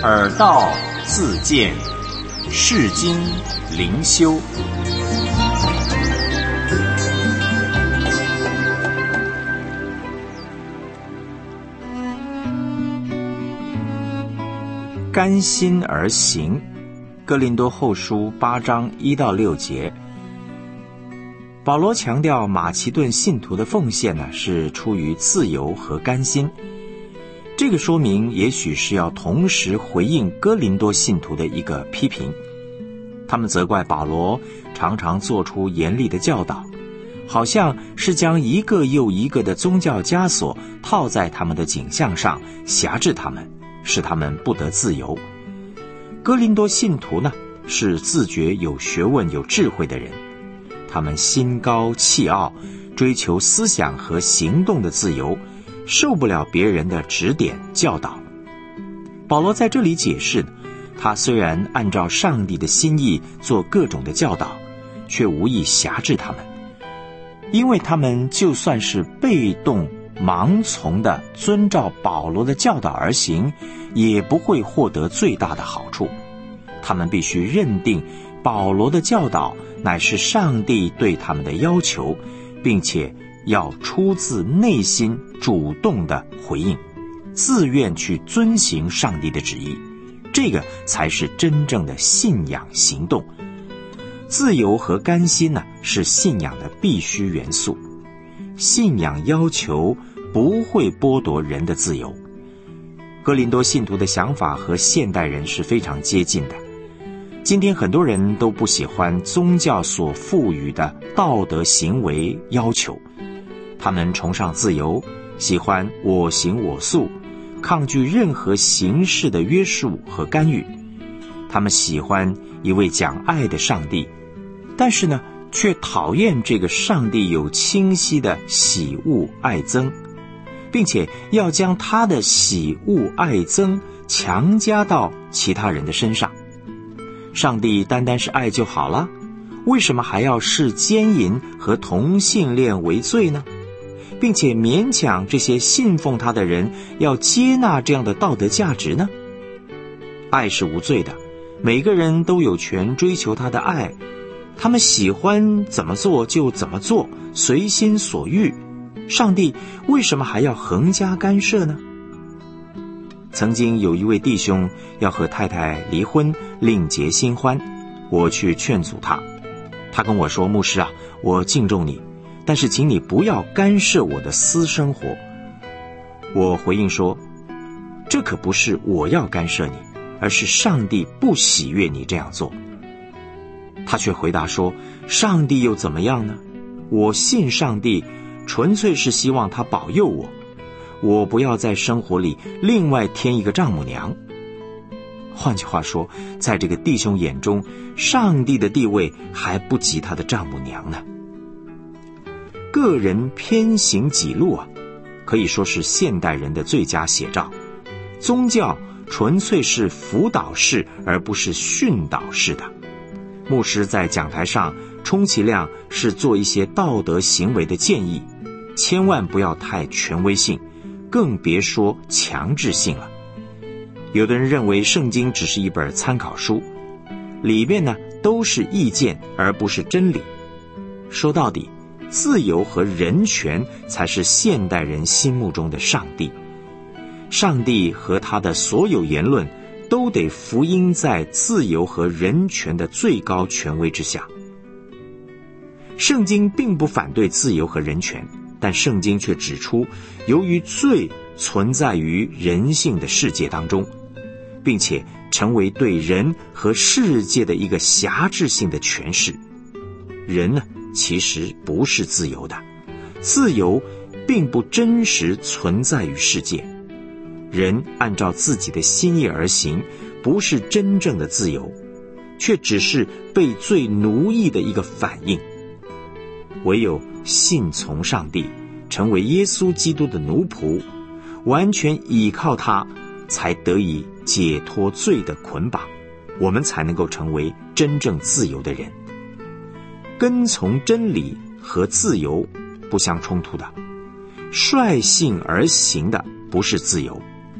耳道自见，世经灵修。甘心而行，哥林多后书8章1到6节。保罗强调马其顿信徒的奉献是出于自由和甘心，这个说明也许是要同时回应哥林多信徒的一个批评。他们责怪保罗常常做出严厉的教导，好像是将一个又一个的宗教枷锁套在他们的颈项上，辖制他们，使他们不得自由。哥林多信徒是自觉有学问有智慧的人，他们心高气傲，追求思想和行动的自由，受不了别人的指点教导。保罗在这里解释，他虽然按照上帝的心意做各种的教导，却无意辖制他们，因为他们就算是被动盲从的遵照保罗的教导而行，也不会获得最大的好处。他们必须认定保罗的教导乃是上帝对他们的要求，并且要出自内心主动的回应，自愿去遵行上帝的旨意，这个才是真正的信仰行动。自由和甘心是信仰的必须元素。信仰要求不会剥夺人的自由。哥林多信徒的想法和现代人是非常接近的。今天很多人都不喜欢宗教所赋予的道德行为要求，他们崇尚自由，喜欢我行我素，抗拒任何形式的约束和干预。他们喜欢一位讲爱的上帝，但是却讨厌这个上帝有清晰的喜恶爱憎，并且要将他的喜恶爱憎强加到其他人的身上。上帝单单是爱就好了，为什么还要视奸淫和同性恋为罪呢？并且勉强这些信奉他的人要接纳这样的道德价值呢？爱是无罪的，每个人都有权追求他的爱，他们喜欢怎么做就怎么做，随心所欲。上帝为什么还要横加干涉呢？曾经有一位弟兄要和太太离婚，另结新欢，我去劝阻他。他跟我说，牧师我敬重你，但是请你不要干涉我的私生活。我回应说，这可不是我要干涉你，而是上帝不喜悦你这样做。他却回答说，上帝又怎么样呢？我信上帝，纯粹是希望他保佑我不要在生活里另外添一个丈母娘。换句话说，在这个弟兄眼中，上帝的地位还不及他的丈母娘呢。个人偏行己路可以说是现代人的最佳写照。宗教纯粹是辅导式，而不是训导式的。牧师在讲台上充其量是做一些道德行为的建议，千万不要太权威性，更别说强制性了。有的人认为圣经只是一本参考书，里面都是意见而不是真理。说到底，自由和人权才是现代人心目中的上帝。上帝和他的所有言论都得福音在自由和人权的最高权威之下。圣经并不反对自由和人权，但圣经却指出，由于罪存在于人性的世界当中，并且成为对人和世界的一个辖制性的诠释。人其实不是自由的，自由并不真实存在于世界。人按照自己的心意而行，不是真正的自由，却只是被罪奴役的一个反应。唯有信从上帝，成为耶稣基督的奴仆，完全倚靠他，才得以解脱罪的捆绑，我们才能够成为真正自由的人。跟从真理和自由不相冲突的，率性而行的不是自由，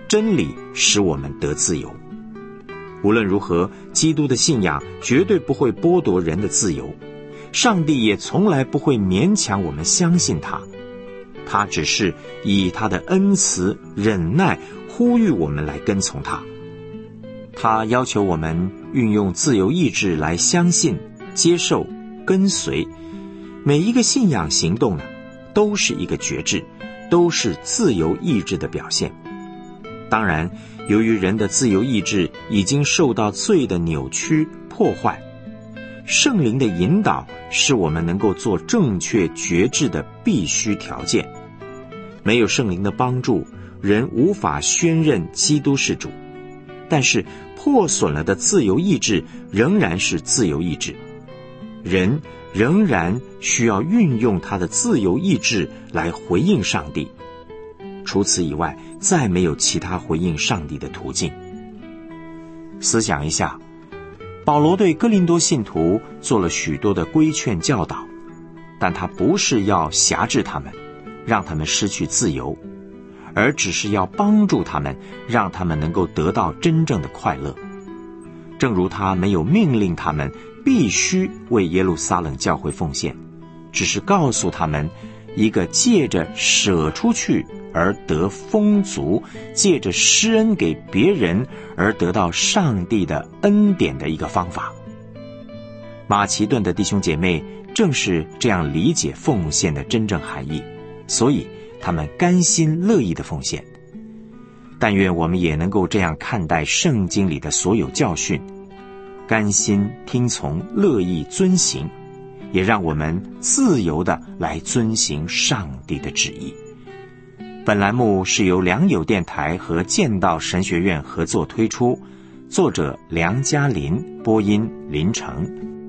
真理使我们得自由。无论如何，基督的信仰绝对不会剥夺人的自由，上帝也从来不会勉强我们相信他，他只是以他的恩慈、忍耐呼吁我们来跟从他。他要求我们运用自由意志来相信、接受、跟随。每一个信仰行动呢，都是一个决志，都是自由意志的表现。当然，由于人的自由意志已经受到罪的扭曲破坏，圣灵的引导是我们能够做正确决志的必须条件。没有圣灵的帮助，人无法宣认基督是主。但是破损了的自由意志仍然是自由意志，人仍然需要运用他的自由意志来回应上帝。除此以外，再没有其他回应上帝的途径。思想一下，保罗对哥林多信徒做了许多的规劝教导，但他不是要辖制他们，让他们失去自由，而只是要帮助他们，让他们能够得到真正的快乐。正如他没有命令他们必须为耶路撒冷教会奉献，只是告诉他们一个借着舍出去而得丰足，借着施恩给别人而得到上帝的恩典的一个方法。马其顿的弟兄姐妹正是这样理解奉献的真正含义，所以他们甘心乐意的奉献。但愿我们也能够这样看待圣经里的所有教训，甘心听从，乐意遵行，也让我们自由的来遵行上帝的旨意。本栏目是由良友电台和剑道神学院合作推出，作者梁嘉琳，播音林成。